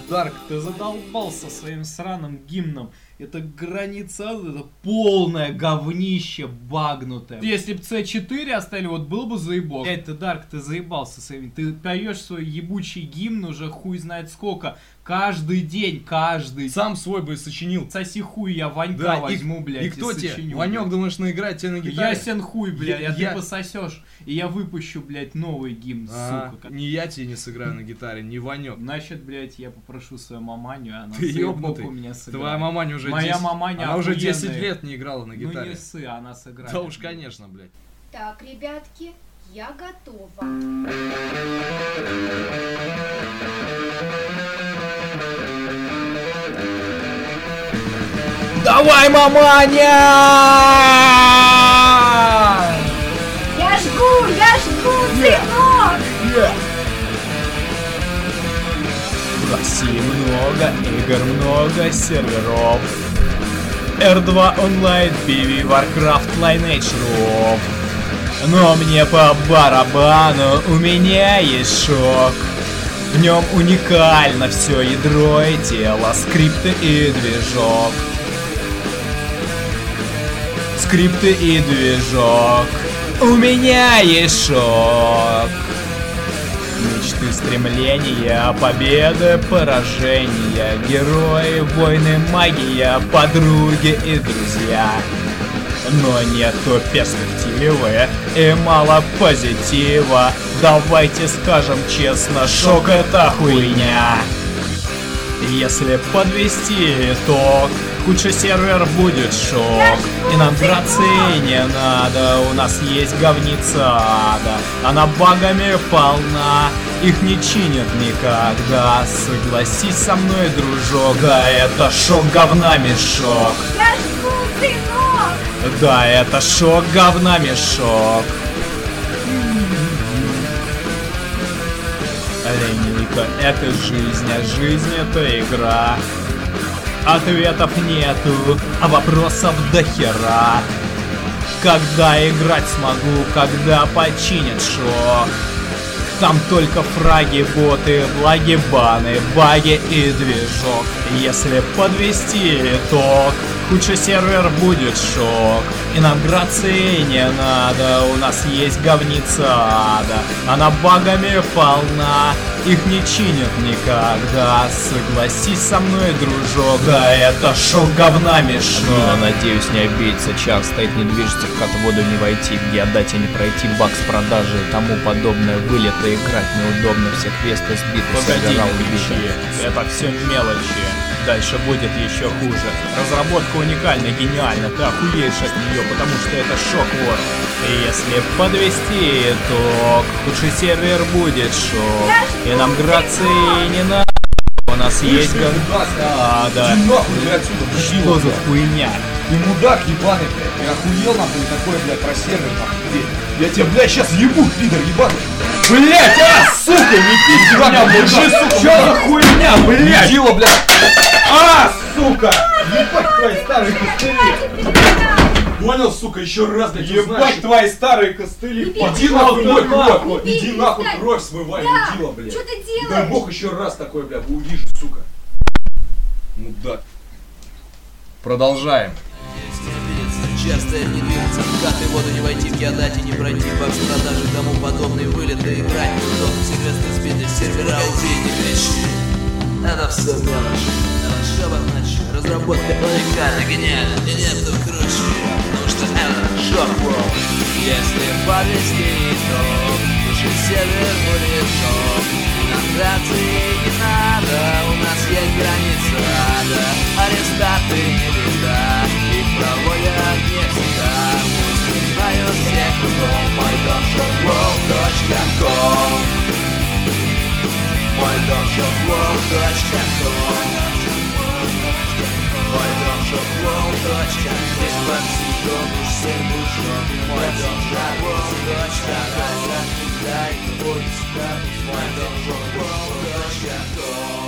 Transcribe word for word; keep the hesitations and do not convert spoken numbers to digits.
Дарк, ты задолбался своим сраным гимном. Это граница, это полное говнище багнутое. Если б Си четыре оставили, вот был бы заебок. Блять, ты, Дарк, ты заебался своим. Ты поешь свой ебучий гимн уже хуй знает сколько. Каждый день, каждый. Сам свой бы сочинил. Соси хуй, я Ванька да, возьму, и, блядь, и кто и тебе? сочиню, Ванек, блядь. думаешь, наиграть тебе на гитаре? Ясен хуй, блядь, я, а я... ты пососешь. И я выпущу, блядь, новый гимн, а, сука. Не я тебе не сыграю на гитаре, не Ванек. Значит, блядь, я попрошу свою маманю, она ты ёбнутый у меня сыграет. Твоя маманя уже Моя десять... маманя Она уже охуенная. десять лет не играла на гитаре. Ну не ссы, она сыграет. Да уж, конечно, блядь. Так, ребятки, я готова. Давай, маманя! Я жгу, я жгу, сынок! Yeah. В России много игр, много серверов. эр два онлайн, пи ви, Warcraft, Lineage, Ров. Но мне по барабану, у меня есть шок. В нем уникально все ядро и тело, скрипты и движок. Скрипты и движок. У меня есть шок. Мечты, стремления, победы, поражения, герои, войны, магия, подруги и друзья. Но нету перспективы и мало позитива. Давайте скажем честно, шок это хуйня. Если подвести итог, худший сервер будет шок. И нам грации не надо, у нас есть говница ада. Она багами полна, их не чинят никогда. Согласись со мной, дружок, да это шок говна мешок. Я жгу, сынок! Да это шок говна мешок. Линейка — это жизнь, а жизнь — это игра. Ответов нету, а вопросов до хера. Когда играть смогу, когда починят шок? Там только фраги, боты, влаги, баны, баги и движок. Если подвести итог, худший сервер будет шок. И нам грации не надо, у нас есть говница ада. Она багами полна, их не чинят никогда. Согласись со мной, дружок, да это шок говна мешок. Но, надеюсь, не обидится, чар стоит, не движется, в кат-воду не войти, в геодате не пройти, баг с продажи и тому подобное. Вылеты играть неудобно, все квесты сбиты, сервера убиты. Это все мелочи. Дальше будет еще хуже. Разработка уникальна, гениальна, ты охуеешь от нее, потому что это шок, вот. И если подвести итог, худший сервер будет шок. И нам грации не надо, у нас есть говна, да. Что за хуйня? Ты мудак ебаный, блядь, я охуел нахуй такое, блядь, про сервер, нахуй. Я тебя, блядь, сейчас ебу, пидор ебаный. Блядь, а, сука, не пизди меня, держи, сука, что за хуйня, блядь? Мудила, блядь. А, сука! Ебать твои старые костыли! Понял, сука, еще раз, блядь, ебать твои старые костыли! Иди нахуй, мой кровь! Иди нахуй, кровь смывай, мудила, блядь! Что ты делаешь? Дай бог еще раз такое, блядь, увижу, сука! Мудак! Продолжаем. Часто не двигаться, в кат и воду не войти, в геодате не пройти, баг с продажи, тому подобные вылеты, играть неудобно, секреты сбиты, сервера убить не кричи. Это все мелочь, это шепот ночи, разработка уникальна, гениальна, и нет кто круче, потому что это шок ворлд. Если подвести итог, лучше сервер будет шок. Нам грации не надо, у нас есть граница ада. Арестаты не беда, их проводят не всегда. Пусть знают все кругом, мой дом шок ворлд точка ком. Мой дом шок ворлд точка ком. Мой дом шок ворлд точка ком. Здесь под сидом уж всем душом. Мой дом шок ворлд точка ком. Дай будет статус. Мой дом шок ворлд точка ком.